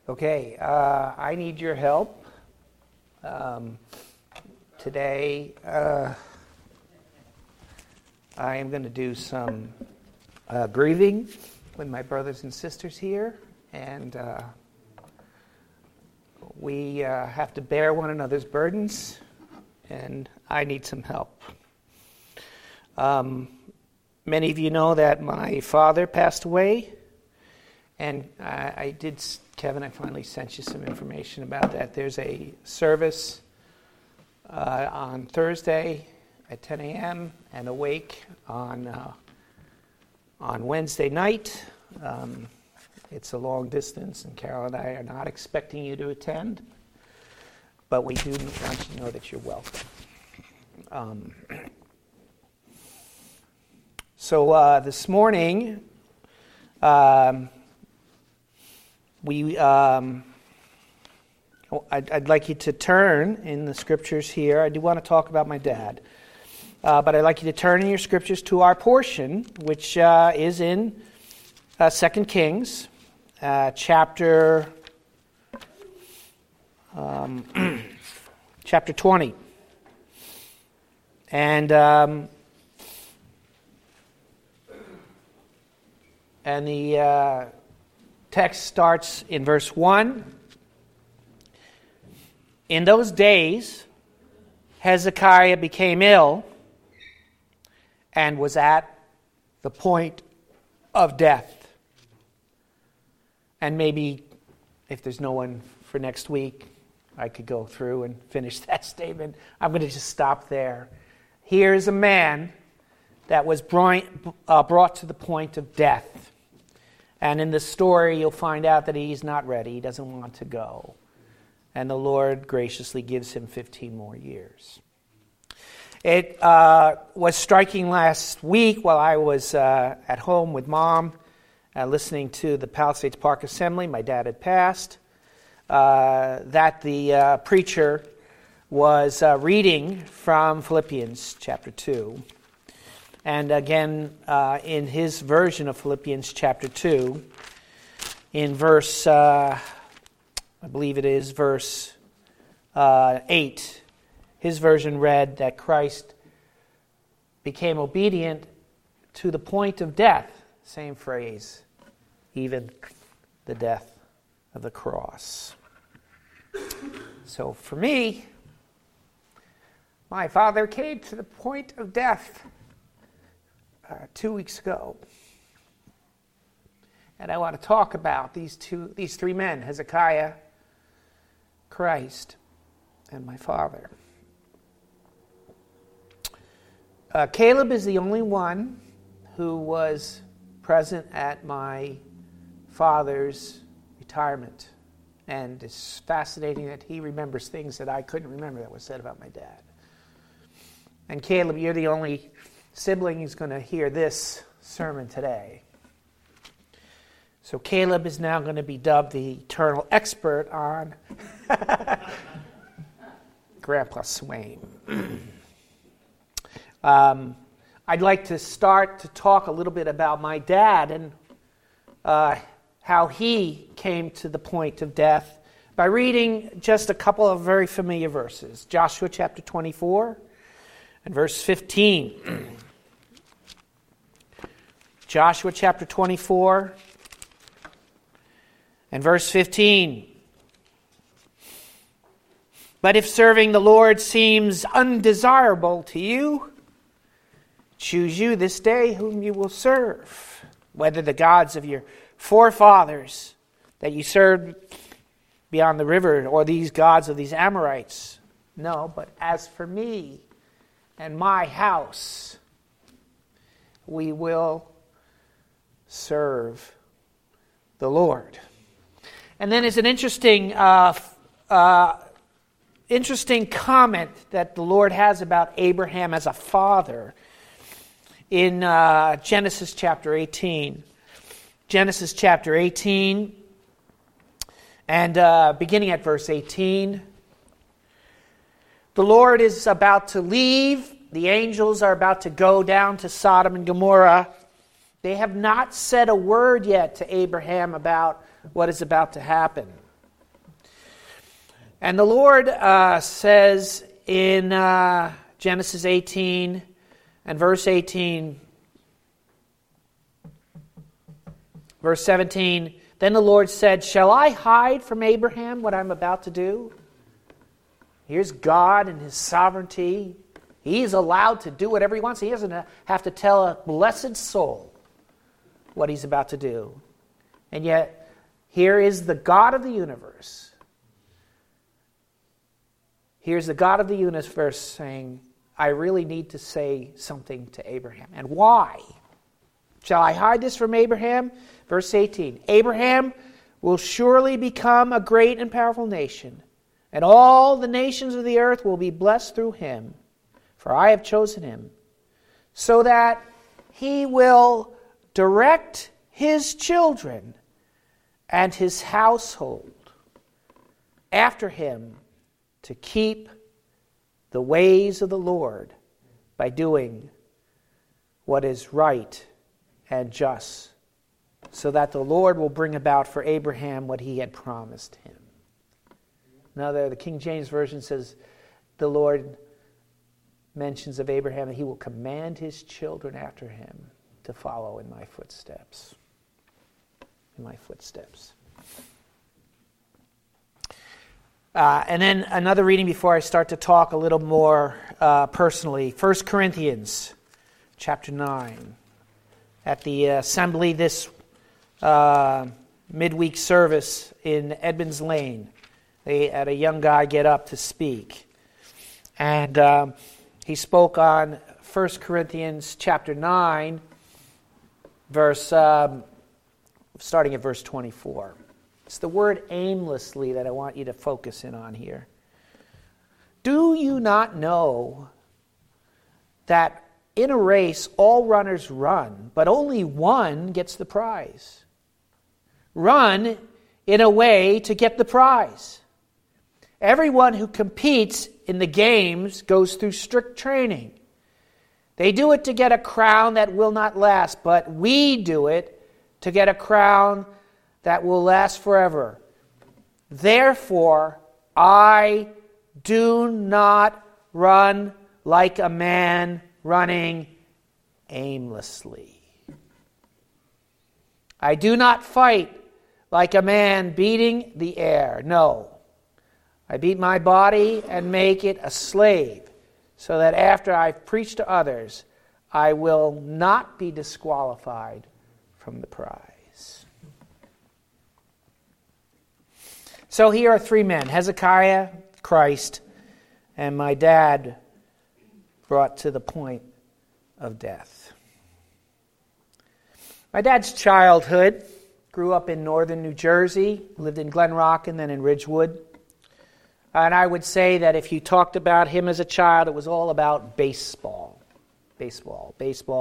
Okay, I need your help. Today, I am going to do some grieving with my brothers and sisters here, and we have to bear one another's burdens, and I need some help. Many of you know that my father passed away, and Kevin, I finally sent you some information about that. There's a service on Thursday at 10 a.m. and a wake on Wednesday night. It's a long distance, and Carol and I are not expecting you to attend, but we do want you to know that you're welcome. So this morning, I'd like you to turn in the scriptures here. I do want to talk about my dad. But I'd like you to turn in your scriptures to our portion, which is in 2 Kings, chapter 20. And the text starts in verse 1. In those days, Hezekiah became ill and was at the point of death. And maybe if there's no one for next week, I could go through and finish that statement. I'm going to just stop there. Here's a man that was brought to the point of death. And in the story, you'll find out that he's not ready. He doesn't want to go. And the Lord graciously gives him 15 more years. It was striking last week while I was at home with Mom, listening to the Palisades Park Assembly. My dad had passed. That the preacher was reading from Philippians chapter 2. And again, in his version of Philippians chapter 2, in verse, I believe it is verse 8, his version read that Christ became obedient to the point of death. Same phrase, even the death of the cross. So for me, my father came to the point of death 2 weeks ago. And I want to talk about these three men, Hezekiah, Christ, and my father. Caleb is the only one who was present at my father's retirement. And it's fascinating that he remembers things that I couldn't remember that was said about my dad. And Caleb, you're the only sibling who's going to hear this sermon today. So Caleb is now going to be dubbed the eternal expert on Grandpa Swain. I'd like to start to talk a little bit about my dad and how he came to the point of death by reading just a couple of very familiar verses. Joshua chapter 24 and verse 15. Joshua chapter 24 and verse 15. But if serving the Lord seems undesirable to you, choose you this day whom you will serve, whether the gods of your forefathers that you served beyond the river, or these gods of these Amorites. No, but as for me and my house, we will serve the Lord. And then it's an interesting comment that the Lord has about Abraham as a father in Genesis chapter 18. Genesis chapter 18, and beginning at verse 18. The Lord is about to leave. The angels are about to go down to Sodom and Gomorrah. They have not said a word yet to Abraham about what is about to happen. And the Lord says in Genesis 18 and verse 18, verse 17, then the Lord said, shall I hide from Abraham what I'm about to do? Here's God and his sovereignty. He's allowed to do whatever he wants. He doesn't have to tell a blessed soul what he's about to do. And yet, here is the God of the universe. Here's the God of the universe saying, I really need to say something to Abraham. And why? Shall I hide this from Abraham? Verse 18, Abraham will surely become a great and powerful nation, and all the nations of the earth will be blessed through him. For I have chosen him, so that he will direct his children and his household after him to keep the ways of the Lord by doing what is right and just, so that the Lord will bring about for Abraham what he had promised him. Now the King James Version says the Lord mentions of Abraham that he will command his children after him to follow in my footsteps. In my footsteps. And then another reading before I start to talk a little more personally. 1 Corinthians chapter 9. At the assembly this midweek service in Edmonds Lane, they had a young guy get up to speak. And he spoke on 1 Corinthians chapter 9, starting at verse 24. It's the word aimlessly that I want you to focus in on here. Do you not know that in a race all runners run, but only one gets the prize? Run in a way to get the prize. Everyone who competes in the games goes through strict training. They do it to get a crown that will not last, but we do it to get a crown that will last forever. Therefore, I do not run like a man running aimlessly. I do not fight like a man beating the air. No. I beat my body and make it a slave, so that after I've preached to others, I will not be disqualified from the prize. So here are three men, Hezekiah, Christ, and my dad brought to the point of death. My dad's childhood grew up in northern New Jersey, lived in Glen Rock and then in Ridgewood. And I would say that if you talked about him as a child, it was all about baseball. Baseball.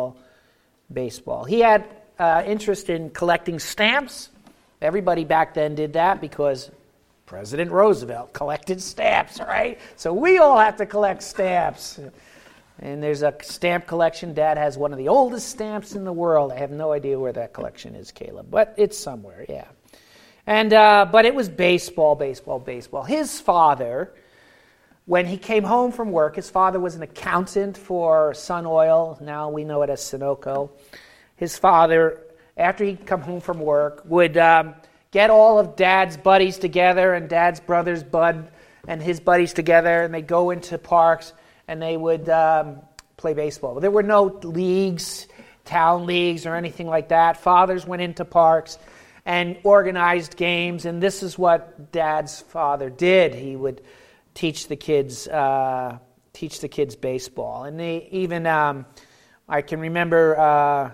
He had interest in collecting stamps. Everybody back then did that because President Roosevelt collected stamps, right? So we all have to collect stamps. And there's a stamp collection. Dad has one of the oldest stamps in the world. I have no idea where that collection is, Caleb, but it's somewhere, yeah. And but it was baseball. His father, when he came home from work, his father was an accountant for Sun Oil. Now we know it as Sunoco. His father, after he'd come home from work, would get all of Dad's buddies together and Dad's brothers, Bud, and his buddies together, and they'd go into parks and they would play baseball. There were no leagues, town leagues, or anything like that. Fathers went into parks and organized games, and this is what Dad's father did. He would teach the kids baseball, and they even I can remember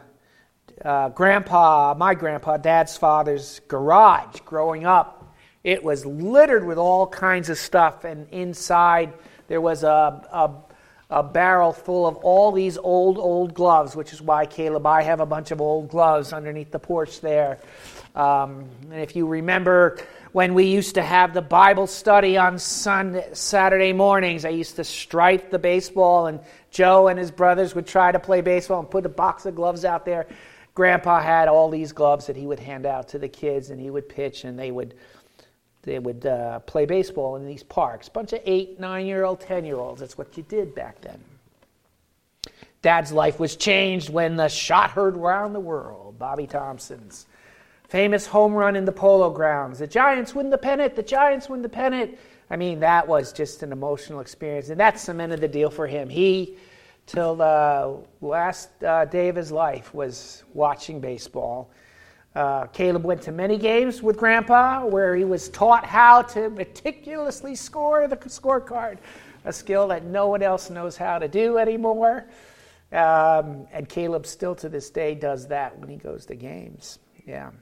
my grandpa, Dad's father's garage growing up. It was littered with all kinds of stuff, and inside there was a barrel full of all these old gloves, which is why, Caleb, I have a bunch of old gloves underneath the porch there. And if you remember when we used to have the Bible study on Saturday mornings, I used to stripe the baseball, and Joe and his brothers would try to play baseball and put a box of gloves out there. Grandpa had all these gloves that he would hand out to the kids, and he would pitch, and they would They would play baseball in these parks. Bunch of 8, 9-year-old, 10-year-olds. That's what you did back then. Dad's life was changed when the shot heard around the world. Bobby Thompson's famous home run in the Polo Grounds. The Giants win the pennant. The Giants win the pennant. I mean, that was just an emotional experience, and that cemented the deal for him. He, till the last day of his life, was watching baseball. Caleb went to many games with Grandpa where he was taught how to meticulously score the scorecard, a skill that no one else knows how to do anymore. And Caleb still to this day does that when he goes to games. Yeah.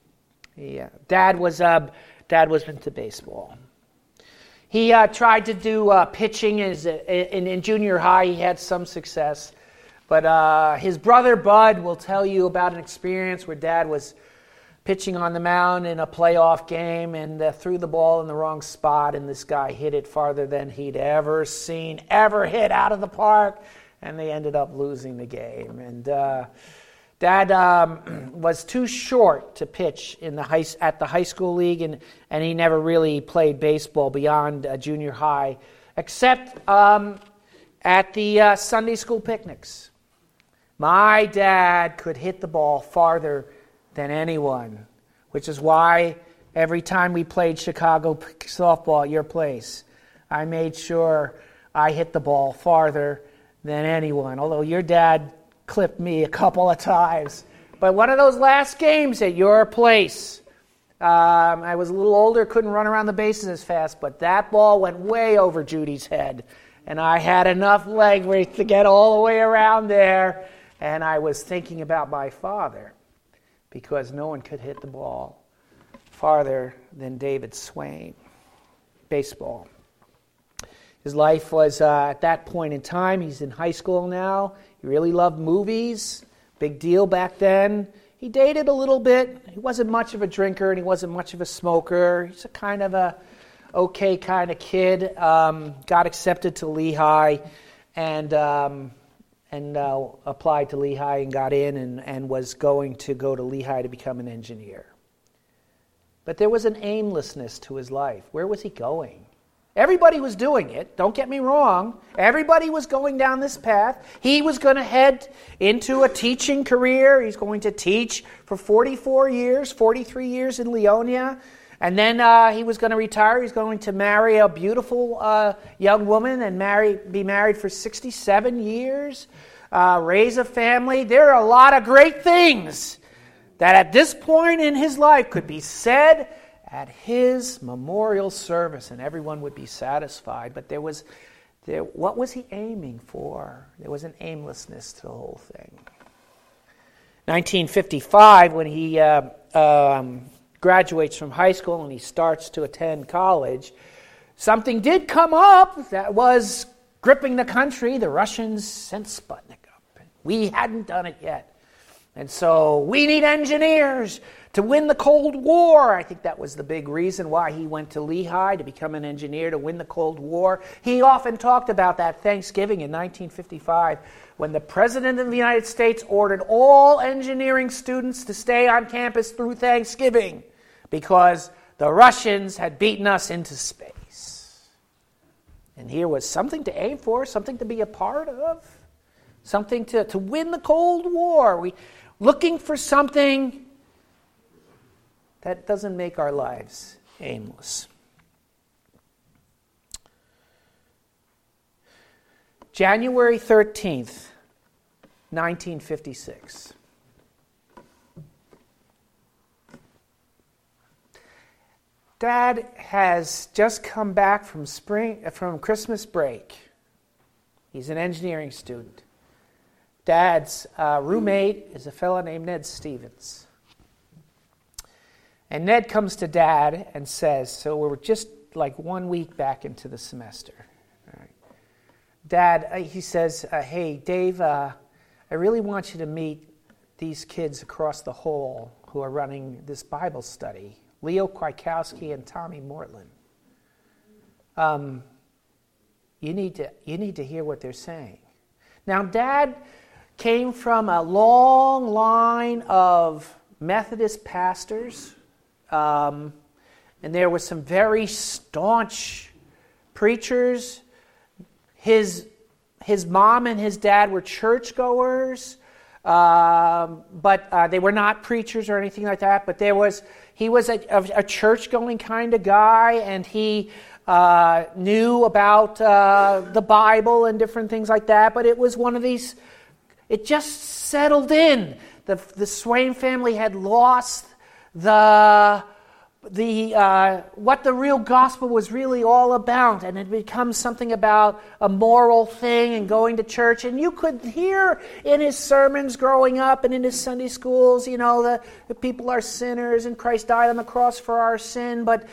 Dad was into baseball. He tried to do pitching in junior high. He had some success. But his brother Bud will tell you about an experience where Dad was pitching on the mound in a playoff game and threw the ball in the wrong spot, and this guy hit it farther than he'd ever hit out of the park. And they ended up losing the game. And Dad was too short to pitch at the high school league, and he never really played baseball beyond junior high, except at the Sunday school picnics. My dad could hit the ball farther than anyone, which is why every time we played Chicago softball at your place, I made sure I hit the ball farther than anyone, although your dad clipped me a couple of times. But one of those last games at your place, I was a little older, couldn't run around the bases as fast, but that ball went way over Judy's head, and I had enough leg weight to get all the way around there, and I was thinking about my father, because no one could hit the ball farther than David Swain. Baseball. His life was, at that point in time, he's in high school now. He really loved movies. Big deal back then. He dated a little bit. He wasn't much of a drinker, and he wasn't much of a smoker. He's a kind of a okay kind of kid. Got accepted to Lehigh and applied to Lehigh and got in and was going to go to Lehigh to become an engineer. But there was an aimlessness to his life. Where was he going? Everybody was doing it, don't get me wrong. Everybody was going down this path. He was going to head into a teaching career. He's going to teach for 43 years in Leonia. And then he was going to retire. He's going to marry a beautiful young woman and be married for 67 years, raise a family. There are a lot of great things that at this point in his life could be said at his memorial service, and everyone would be satisfied. But what was he aiming for? There was an aimlessness to the whole thing. 1955, when he graduates from high school and he starts to attend college, something did come up that was gripping the country. The Russians sent Sputnik up. We hadn't done it yet. And so we need engineers to win the Cold War. I think that was the big reason why he went to Lehigh, to become an engineer, to win the Cold War. He often talked about that Thanksgiving in 1955 when the President of the United States ordered all engineering students to stay on campus through Thanksgiving because the Russians had beaten us into space. And here was something to aim for, something to be a part of, something to win the Cold War. Looking for something that doesn't make our lives aimless. January 13th, 1956. Dad has just come back from Christmas break. He's an engineering student. Dad's roommate is a fellow named Ned Stevens. And Ned comes to Dad and says, so we're just like 1 week back into the semester. All right. Dad, he says, hey, Dave, I really want you to meet these kids across the hall who are running this Bible study, Leo Kwiatkowski and Tommy Mortland. You need to hear what they're saying. Now, Dad came from a long line of Methodist pastors, and and there were some very staunch preachers. His mom and his dad were churchgoers, but they were not preachers or anything like that. But he was a church-going kind of guy, and he knew about the Bible and different things like that. But it was one of these. It just settled in. The Swain family had lost what the real gospel was really all about, and it becomes something about a moral thing and going to church. And you could hear in his sermons growing up and in his Sunday schools, the people are sinners and Christ died on the cross for our sin, but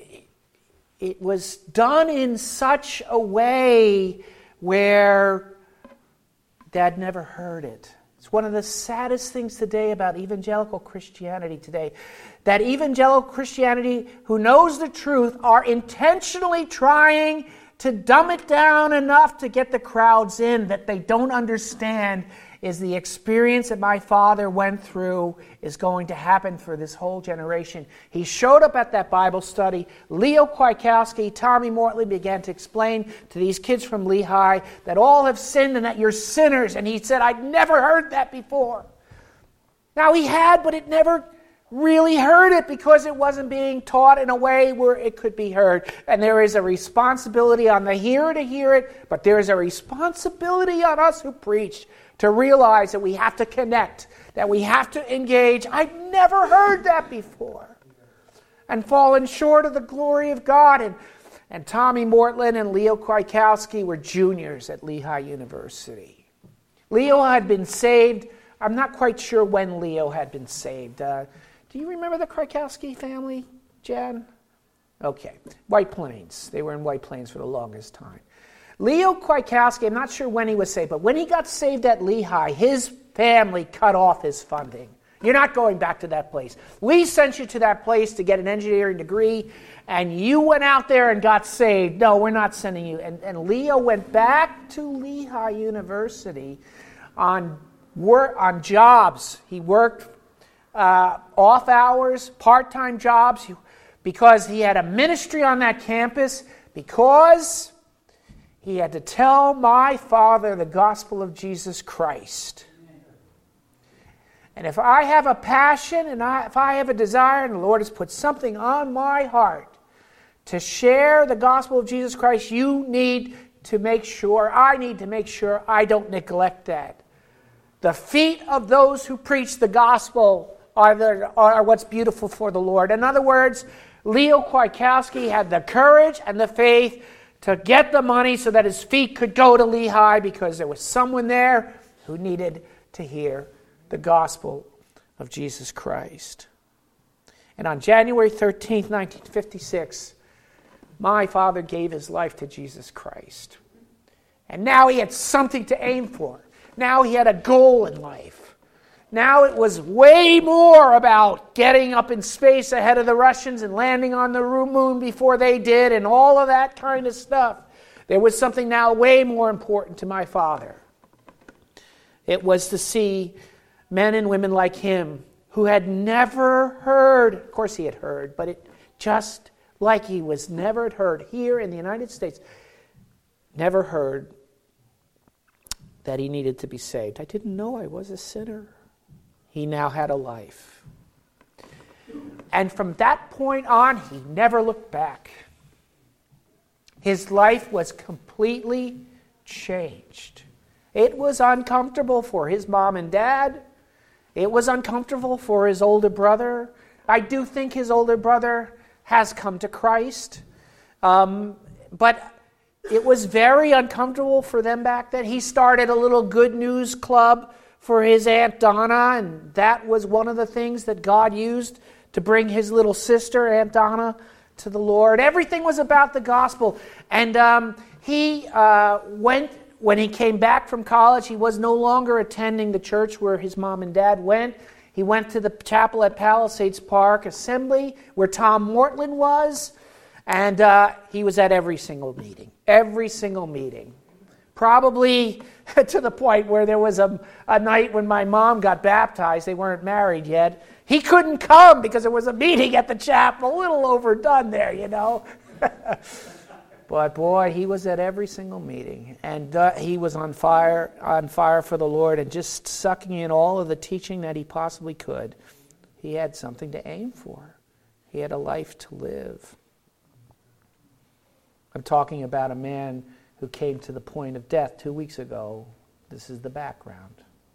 it was done in such a way where Dad never heard it. It's one of the saddest things today about evangelical Christianity today, that evangelical Christianity who knows the truth are intentionally trying to dumb it down enough to get the crowds in. That they don't understand is the experience that my father went through is going to happen for this whole generation. He showed up at that Bible study. Leo Kwiatkowski, Tommy Mortley began to explain to these kids from Lehigh that all have sinned and that you're sinners. And he said, I'd never heard that before. Now he had, but it never really heard it because it wasn't being taught in a way where it could be heard. And there is a responsibility on the hearer to hear it, but there is a responsibility on us who preach to realize that we have to connect, that we have to engage. I'd never heard that before. And fallen short of the glory of God. And Tommy Mortland and Leo Kwiatkowski were juniors at Lehigh University. Leo had been saved. I'm not quite sure when Leo had been saved. Do you remember the Kwiatkowski family, Jan? Okay. White Plains. They were in White Plains for the longest time. Leo Kwiatkowski, I'm not sure when he was saved, but when he got saved at Lehigh, his family cut off his funding. You're not going back to that place. We sent you to that place to get an engineering degree, and you went out there and got saved. No, we're not sending you. And Leo went back to Lehigh University on jobs. He worked off hours, part-time jobs, because he had a ministry on that campus, because he had to tell my father the gospel of Jesus Christ. And if I have a passion and if I have a desire, and the Lord has put something on my heart to share the gospel of Jesus Christ, I need to make sure I don't neglect that. The feet of those who preach the gospel are what's beautiful for the Lord. In other words, Leo Kwiatkowski had the courage and the faith to get the money so that his feet could go to Lehigh because there was someone there who needed to hear the gospel of Jesus Christ. And on January 13th, 1956, my father gave his life to Jesus Christ. And now he had something to aim for. Now he had a goal in life. Now it was way more about getting up in space ahead of the Russians and landing on the moon before they did and all of that kind of stuff. There was something now way more important to my father. It was to see men and women like him who had never heard, of course he had heard, but it just like he was never heard here in the United States, never heard that he needed to be saved. I didn't know I was a sinner. He now had a life. And from that point on, he never looked back. His life was completely changed. It was uncomfortable for his mom and dad. It was uncomfortable for his older brother. I do think his older brother has come to Christ. But it was very uncomfortable for them back then. He started a little good news club for his Aunt Donna, and that was one of the things that God used to bring his little sister, Aunt Donna, to the Lord. Everything was about the gospel. And when he came back from college, he was no longer attending the church where his mom and dad went. He went to the chapel at Palisades Park Assembly, where Tom Mortland was, and he was at every single meeting, Probably to the point where there was a night when my mom got baptized. They weren't married yet. He couldn't come because there was a meeting at the chapel. A little overdone there, you know. But boy, he was at every single meeting. And he was on fire for the Lord and just sucking in all of the teaching that he possibly could. He had something to aim for. He had a life to live. I'm talking about a man who came to the point of death 2 weeks ago. This is the background.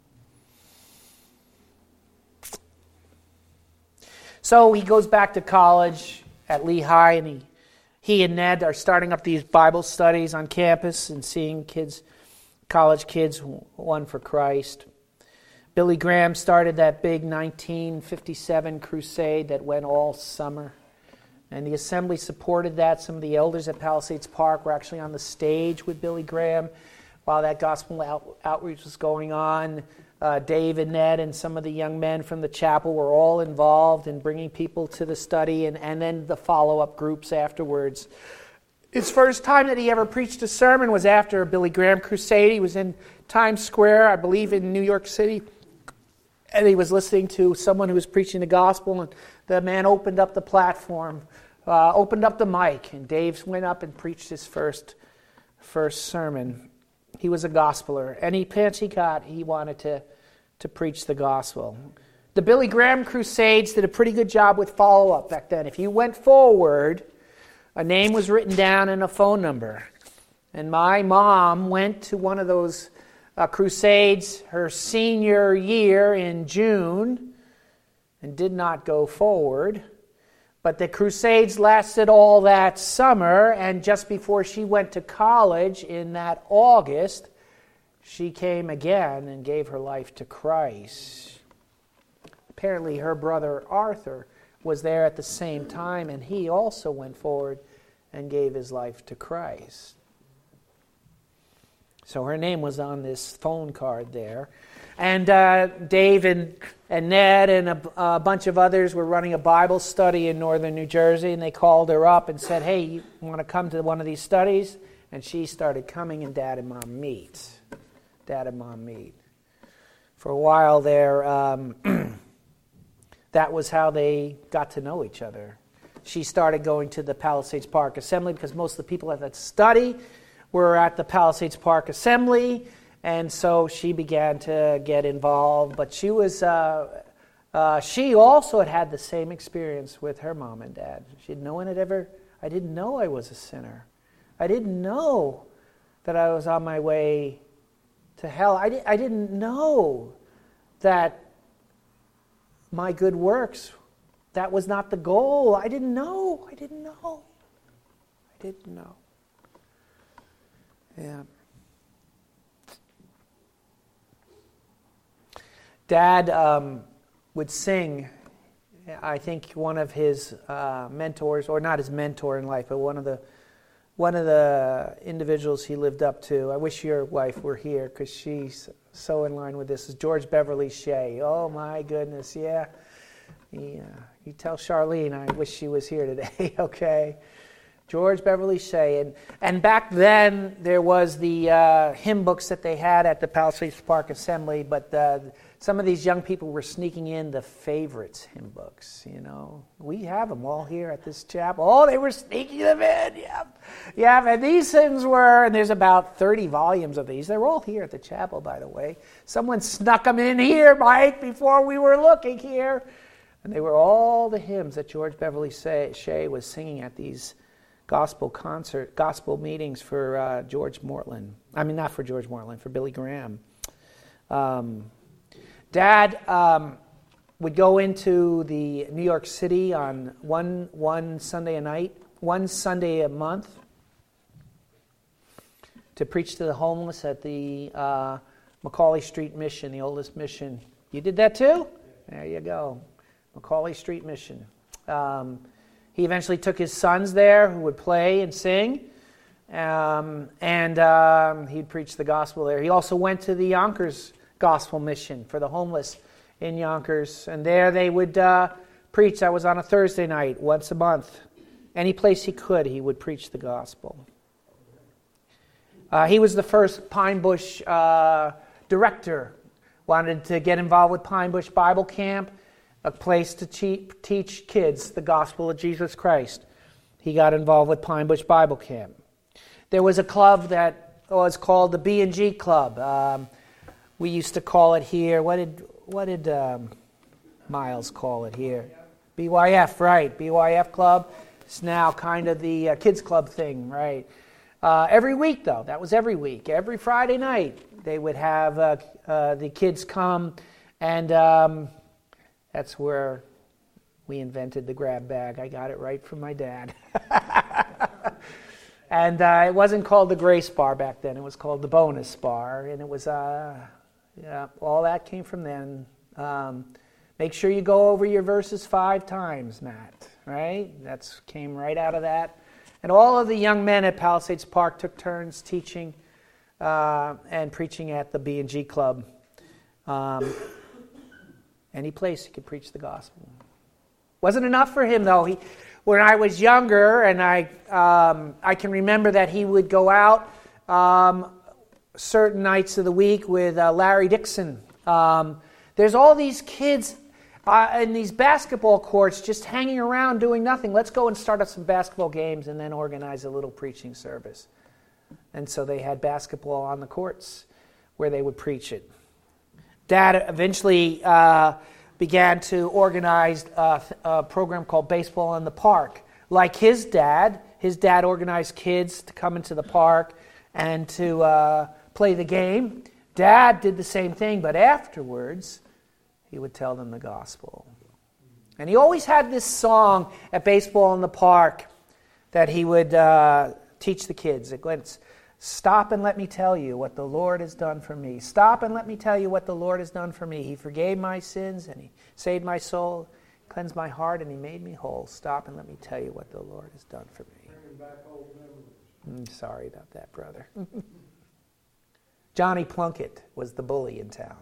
So he goes back to college at Lehigh, and he and Ned are starting up these Bible studies on campus and seeing kids, college kids, won for Christ. Billy Graham started that big 1957 crusade that went all summer. And the assembly supported that. Some of the elders at Palisades Park were actually on the stage with Billy Graham while that gospel outreach was going on. Dave and Ned and some of the young men from the chapel were all involved in bringing people to the study and then the follow-up groups afterwards. His first time that he ever preached a sermon was after a Billy Graham crusade. He was in Times Square, I believe in New York City, and he was listening to someone who was preaching the gospel, and the man opened up the platform, opened up the mic, and Dave went up and preached his first sermon. He was a gospeler. Any chance he got, he wanted to preach the gospel. The Billy Graham Crusades did a pretty good job with follow-up back then. If you went forward, a name was written down and a phone number. And my mom went to one of those crusades her senior year in June and did not go forward. But the crusades lasted all that summer, and just before she went to college in that August, she came again and gave her life to Christ. Apparently her brother Arthur was there at the same time, and he also went forward and gave his life to Christ. So her name was on this phone card there. And Dave and Ned and a bunch of others were running a Bible study in northern New Jersey, and they called her up and said, hey, you want to come to one of these studies? And she started coming, and Dad and Mom meet. For a while there, that was how they got to know each other. She started going to the Palisades Park Assembly because most of the people at that study were at the Palisades Park Assembly, and so she began to get involved. But she was, she also had the same experience with her mom and dad. I didn't know I was a sinner. I didn't know that I was on my way to hell. I didn't know that my good works, that was not the goal. I didn't know. Yeah. Dad would sing. I think one of his mentors, or not his mentor in life, but one of the individuals he lived up to. I wish your wife were here because she's so in line with this. Is George Beverly Shea. Oh my goodness, yeah. You tell Charlene I wish she was here today. Okay. George Beverly Shea. And back then, there was the hymn books that they had at the Palisades Park Assembly, but some of these young people were sneaking in the favorites hymn books, you know. We have them all here at this chapel. Oh, they were sneaking them in, yeah. And these hymns were, and there's about 30 volumes of these. They're all here at the chapel, by the way. Someone snuck them in here, Mike, before we were looking here. And they were all the hymns that George Beverly Shea was singing at these gospel meetings for George Mortland. I mean, not for George Mortland, for Billy Graham. Dad would go into the New York City on one Sunday a month, to preach to the homeless at the Macaulay Street Mission, the oldest mission. You did that too? There you go. Macaulay Street Mission. He eventually took his sons there who would play and sing, and he'd preach the gospel there. He also went to the Yonkers Gospel Mission for the homeless in Yonkers, and there they would preach. That was on a Thursday night, once a month. Any place he could, he would preach the gospel. He was the first Pine Bush director. Wanted to get involved with Pine Bush Bible Camp, a place to teach kids the gospel of Jesus Christ. He got involved with Pine Bush Bible Camp. There was a club that was called the B&G Club. We used to call it here. What did Miles call it here? BYF, right? BYF Club. It's now kind of the kids club thing, right? Every week, though. That was every week. Every Friday night, they would have the kids come, and that's where we invented the grab bag. I got it right from my dad. And it wasn't called the Grace Bar back then. It was called the Bonus Bar, and it was, all that came from then. Make sure you go over your verses 5 times, Matt, right? That came right out of that. And all of the young men at Palisades Park took turns teaching and preaching at the B&G Club. Any place he could preach the gospel. Wasn't enough for him, though. When I was younger, and I can remember that he would go out certain nights of the week with Larry Dixon. There's all these kids in these basketball courts just hanging around doing nothing. Let's go and start up some basketball games and then organize a little preaching service. And so they had basketball on the courts where they would preach it. Dad eventually began to organize a program called Baseball in the Park. Like his dad organized kids to come into the park and to play the game. Dad did the same thing, but afterwards, he would tell them the gospel. And he always had this song at Baseball in the Park that he would teach the kids. It went, "Stop and let me tell you what the Lord has done for me. Stop and let me tell you what the Lord has done for me. He forgave my sins and He saved my soul, cleansed my heart, and He made me whole. Stop and let me tell you what the Lord has done for me." Sorry about that, brother. Johnny Plunkett was the bully in town.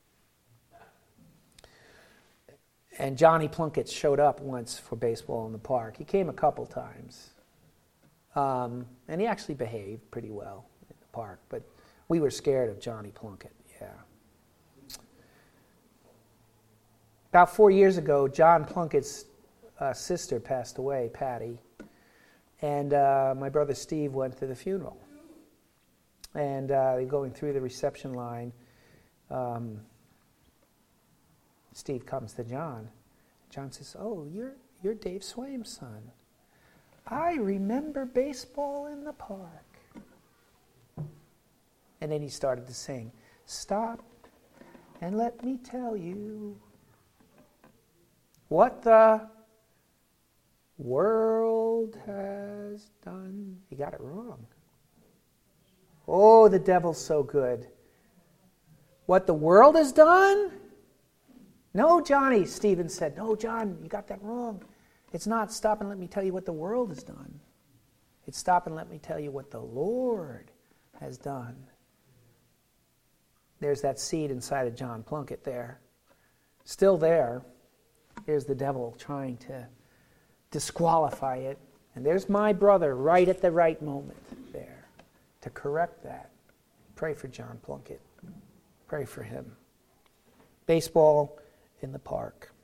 And Johnny Plunkett showed up once for Baseball in the Park. He came a couple times. And he actually behaved pretty well in the park. But we were scared of Johnny Plunkett, yeah. About 4 years ago, John Plunkett's sister passed away, Patty. And my brother Steve went to the funeral. And going through the reception line, Steve comes to John. John says, "Oh, you're Dave Swaim's son. I remember Baseball in the Park." And then he started to sing, "Stop and let me tell you what the world has done." He got it wrong. Oh, the devil's so good. What the world has done? No, Johnny, Stephen said. No, John, you got that wrong. It's not stop and let me tell you what the world has done. It's stop and let me tell you what the Lord has done. There's that seed inside of John Plunkett there. Still there. Here's the devil trying to disqualify it. And there's my brother right at the right moment there to correct that. Pray for John Plunkett. Pray for him. Baseball in the Park.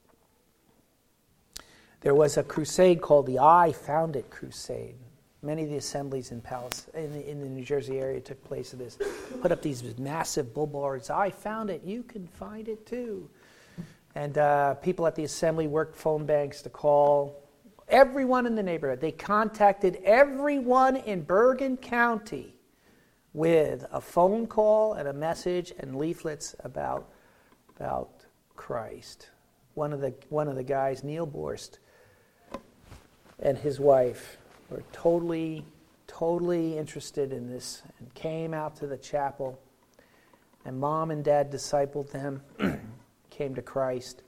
There was a crusade called the I Found It Crusade. Many of the assemblies in the New Jersey area took place of this. Put up these massive billboards. I found it. You can find it too. And people at the assembly worked phone banks to call everyone in the neighborhood. They contacted everyone in Bergen County with a phone call and a message and leaflets about Christ. One of the guys, Neil Borst, and his wife were totally interested in this and came out to the chapel. And Mom and Dad discipled them, came to Christ.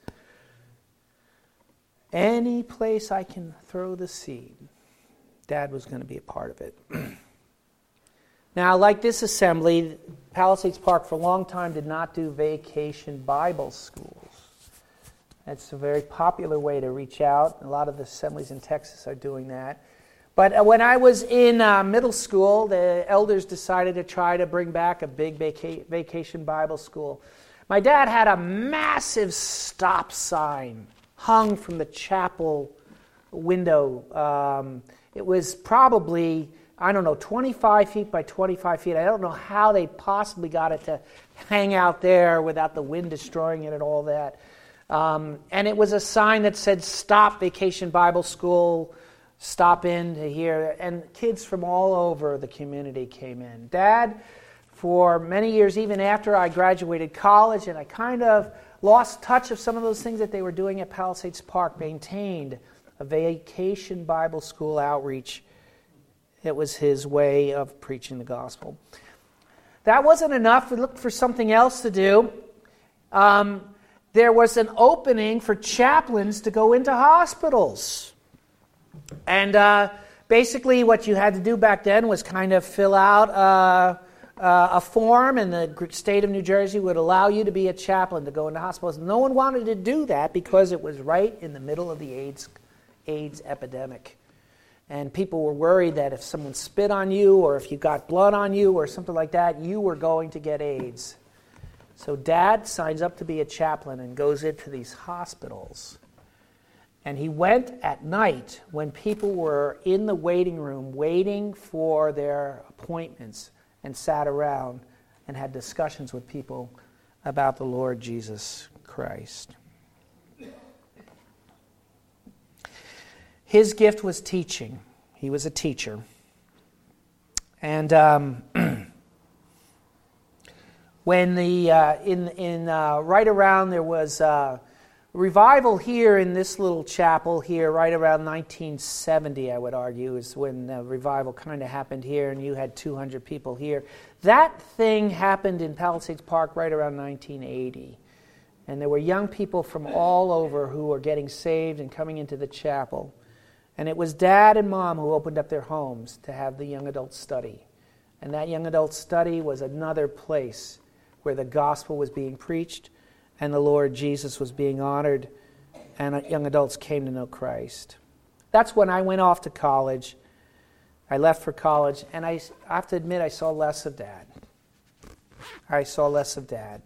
Any place I can throw the seed, Dad was going to be a part of it. Now, like this assembly, Palisades Park for a long time did not do vacation Bible schools. That's a very popular way to reach out. A lot of the assemblies in Texas are doing that. But when I was in middle school, the elders decided to try to bring back a big vacation Bible school. My dad had a massive stop sign hung from the chapel window. It was probably, 25 feet by 25 feet. I don't know how they possibly got it to hang out there without the wind destroying it and all that. And it was a sign that said, "Stop Vacation Bible School. Stop in to hear." And kids from all over the community came in. Dad, for many years, even after I graduated college, and I kind of lost touch of some of those things that they were doing at Palisades Park, maintained a vacation Bible school outreach. It was his way of preaching the gospel. That wasn't enough. We looked for something else to do. There was an opening for chaplains to go into hospitals. And basically what you had to do back then was kind of fill out a form, and the state of New Jersey would allow you to be a chaplain to go into hospitals. No one wanted to do that because it was right in the middle of the AIDS epidemic. And people were worried that if someone spit on you or if you got blood on you or something like that, you were going to get AIDS. So Dad signs up to be a chaplain and goes into these hospitals. And he went at night when people were in the waiting room waiting for their appointments and sat around and had discussions with people about the Lord Jesus Christ. His gift was teaching. He was a teacher. And when right around there was revival here in this little chapel here, right around 1970, I would argue, is when the revival kind of happened here, and you had 200 people here. That thing happened in Palisades Park right around 1980. And there were young people from all over who were getting saved and coming into the chapel. And it was Dad and Mom who opened up their homes to have the young adult study. And that young adult study was another place where the gospel was being preached and the Lord Jesus was being honored, and young adults came to know Christ. That's when I went off to college. I left for college, and I have to admit I saw less of Dad. I saw less of Dad.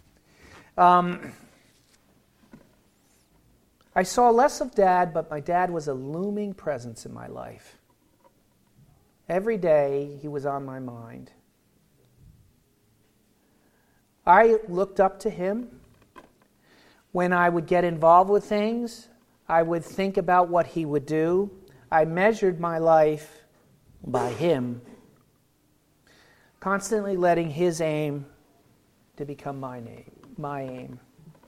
I saw less of Dad, but my dad was a looming presence in my life. Every day he was on my mind. I looked up to him. When I would get involved with things, I would think about what he would do. I measured my life by him, constantly letting his aim to become my aim.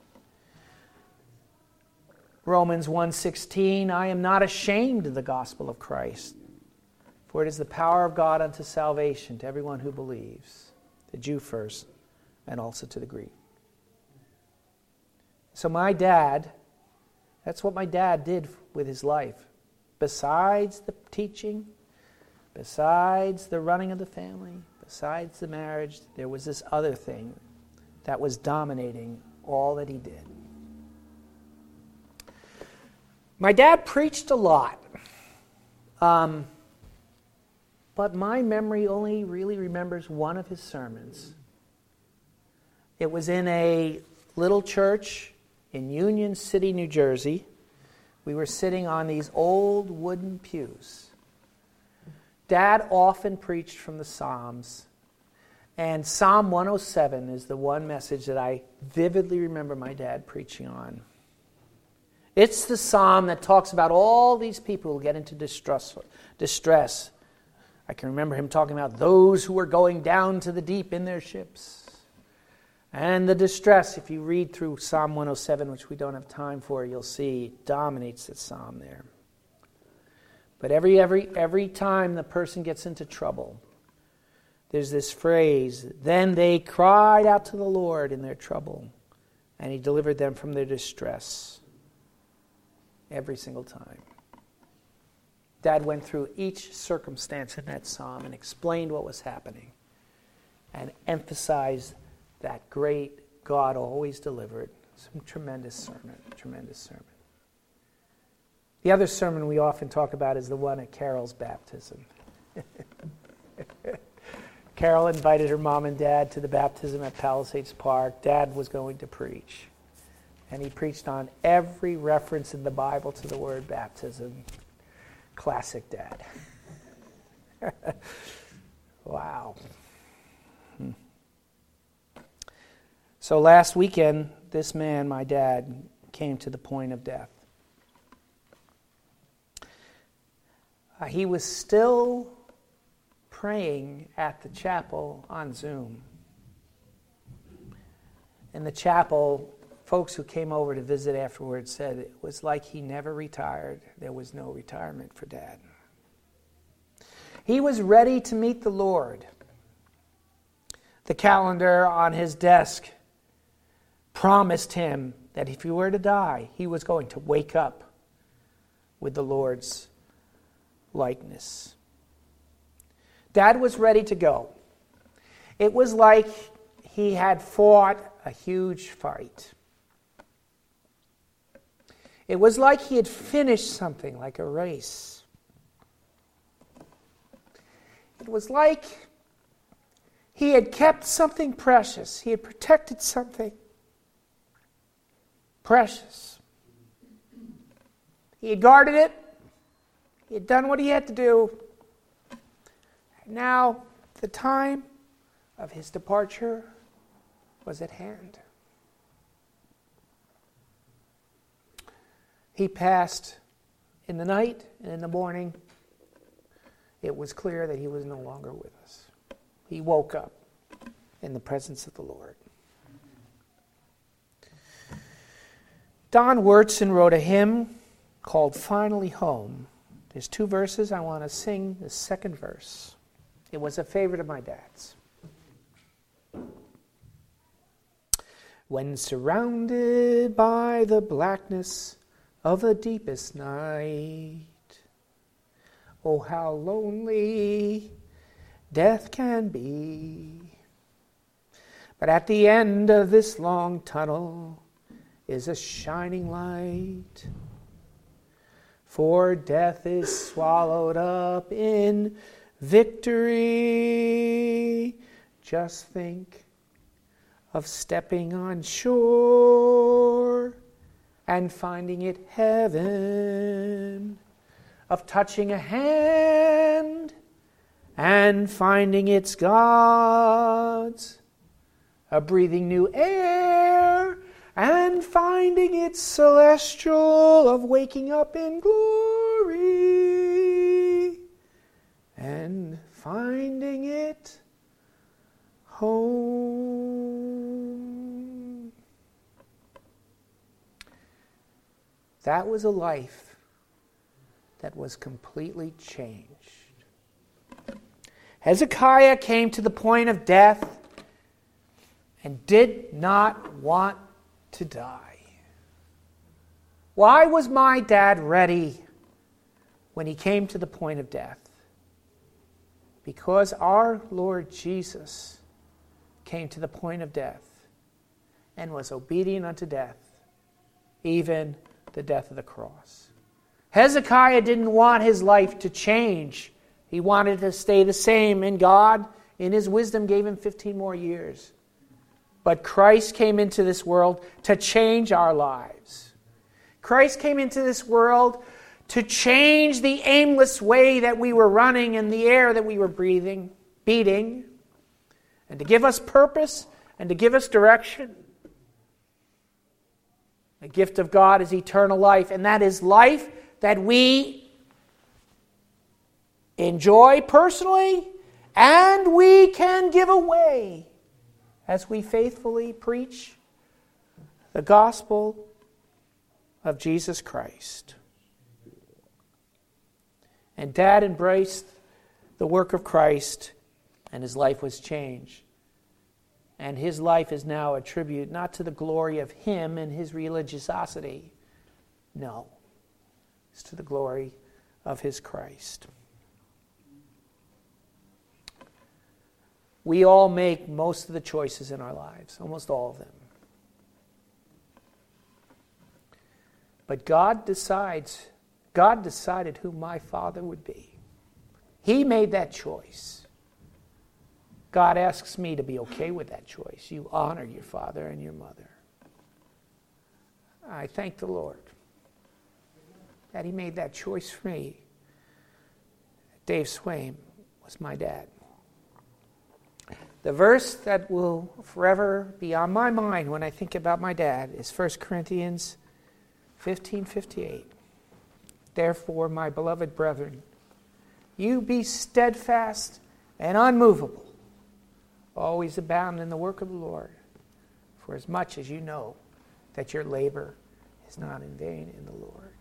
Romans 1:16, I am not ashamed of the gospel of Christ, for it is the power of God unto salvation to everyone who believes, the Jew first, and also to the Greek. So my dad, that's what my dad did with his life. Besides the teaching, besides the running of the family, besides the marriage, there was this other thing that was dominating all that he did. My dad preached a lot, but my memory only really remembers one of his sermons. It was in a little church in Union City, New Jersey. We were sitting on these old wooden pews. Dad often preached from the Psalms, and Psalm 107 is the one message that I vividly remember my dad preaching on. It's the psalm that talks about all these people who get into distress. I can remember him talking about those who are going down to the deep in their ships. And the distress, if you read through Psalm 107, which we don't have time for, you'll see it dominates the psalm there. But every time the person gets into trouble, there's this phrase, then they cried out to the Lord in their trouble, and he delivered them from their distress. Every single time. Dad went through each circumstance in that psalm and explained what was happening and emphasized that great God always delivered. Some tremendous sermon. The other sermon we often talk about is the one at Carol's baptism. Carol invited her mom and dad to the baptism at Palisades Park. Dad was going to preach. And he preached on every reference in the Bible to the word baptism. Classic Dad. Wow. So last weekend, this man, my dad, came to the point of death. He was still praying at the chapel on Zoom. In the chapel, folks who came over to visit afterwards said it was like he never retired. There was no retirement for Dad. He was ready to meet the Lord. The calendar on his desk promised him that if he were to die, he was going to wake up with the Lord's likeness. Dad was ready to go. It was like he had fought a huge fight. It was like he had finished something, like a race. It was like he had kept something precious. He had protected something precious. He had guarded it. He had done what he had to do. And now the time of his departure was at hand. He passed in the night, and in the morning, it was clear that he was no longer with us. He woke up in the presence of the Lord. Don Wurtzen wrote a hymn called Finally Home. There's 2 verses. I want to sing the second verse. It was a favorite of my dad's. When surrounded by the blackness of the deepest night, oh, how lonely death can be. But at the end of this long tunnel is a shining light. For death is swallowed up in victory. Just think of stepping on shore and finding it heaven, of touching a hand and finding it's God's, of breathing new air and finding it celestial, of waking up in glory and finding it home. That was a life that was completely changed. Hezekiah came to the point of death and did not want to die. Why was my dad ready when he came to the point of death? Because our Lord Jesus came to the point of death and was obedient unto death, even the death of the cross. Hezekiah didn't want his life to change. He wanted to stay the same, and God, in his wisdom, gave him 15 more years. But Christ came into this world to change our lives. Christ came into this world to change the aimless way that we were running and the air that we were breathing, beating, and to give us purpose and to give us direction. The gift of God is eternal life, and that is life that we enjoy personally and we can give away as we faithfully preach the gospel of Jesus Christ. And Dad embraced the work of Christ, and his life was changed. And his life is now a tribute not to the glory of him and his religiosity. No. It's to the glory of his Christ. We all make most of the choices in our lives, almost all of them. But God decides God decided who my father would be. He made that choice. God asks me to be okay with that choice. You honor your father and your mother. I thank the Lord that he made that choice for me. Dave Swaim was my dad. The verse that will forever be on my mind when I think about my dad is 1 Corinthians 15:58. Therefore, my beloved brethren, you be steadfast and unmovable, always abound in the work of the Lord, for as much as you know that your labor is not in vain in the Lord.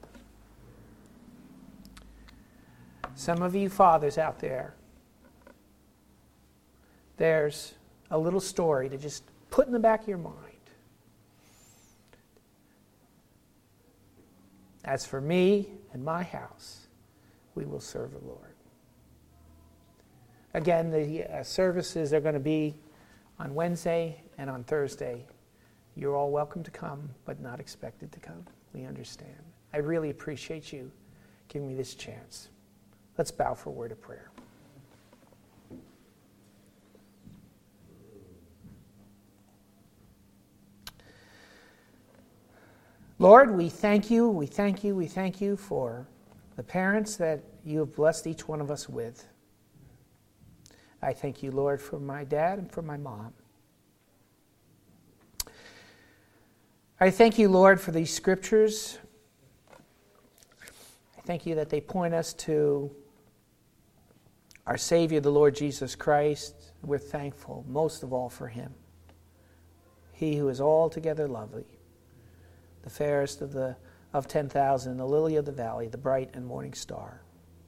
Some of you fathers out there, there's a little story to just put in the back of your mind. As for me and my house, we will serve the Lord. Again, the services are going to be on Wednesday and on Thursday. You're all welcome to come, but not expected to come. We understand. I really appreciate you giving me this chance. Let's bow for a word of prayer. Lord, we thank you, we thank you, we thank you for the parents that you have blessed each one of us with. I thank you, Lord, for my dad and for my mom. I thank you, Lord, for these scriptures. I thank you that they point us to our Savior, the Lord Jesus Christ. We're thankful, most of all, for him. He who is altogether lovely, the fairest of 10,000, the lily of the valley, the bright and morning star.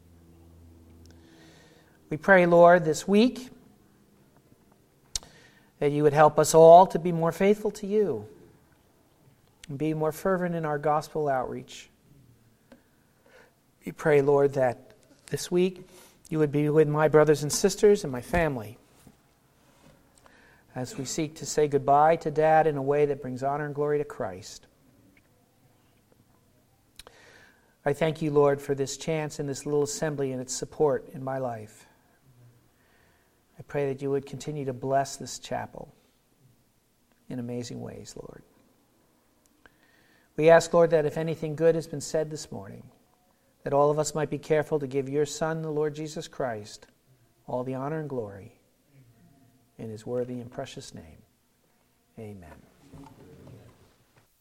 We pray, Lord, this week that you would help us all to be more faithful to you and be more fervent in our gospel outreach. We pray, Lord, that this week you would be with my brothers and sisters and my family as we seek to say goodbye to Dad in a way that brings honor and glory to Christ. I thank you, Lord, for this chance and this little assembly and its support in my life. I pray that you would continue to bless this chapel in amazing ways, Lord. We ask, Lord, that if anything good has been said this morning, that all of us might be careful to give your Son, the Lord Jesus Christ, all the honor and glory in his worthy and precious name. Amen.